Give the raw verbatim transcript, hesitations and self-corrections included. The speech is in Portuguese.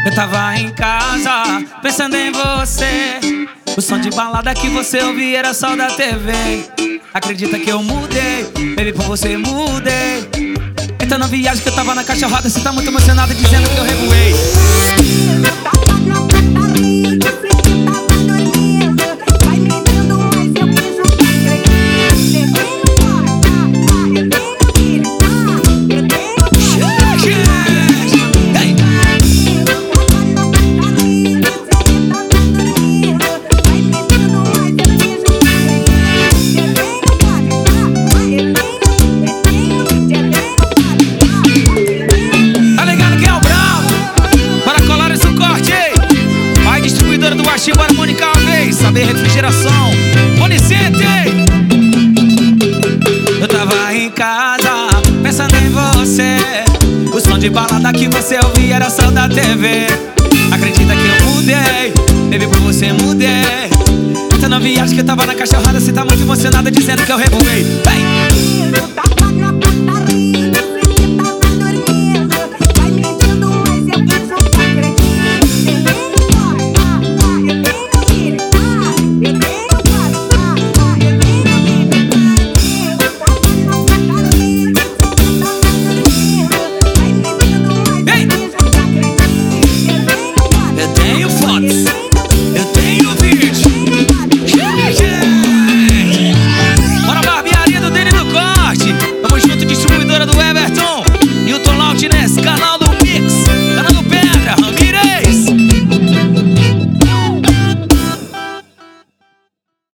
Eu tava em casa, pensando em você. O som de balada que você ouvia era só da T V. Acredita que eu mudei, baby, por você mudei. Então na viagem que eu tava na caixa roda, você tá muito emocionado dizendo que eu revoei. Bora Mônica uma vez, saber refrigeração. Onicente! Eu tava em casa, pensando em você. O som de balada que você ouvia era só da T V. Acredita que eu mudei, baby, por você mudei. Então na viagem que eu tava na caixa roda, você tá muito emocionada dizendo que eu revoei. Hey!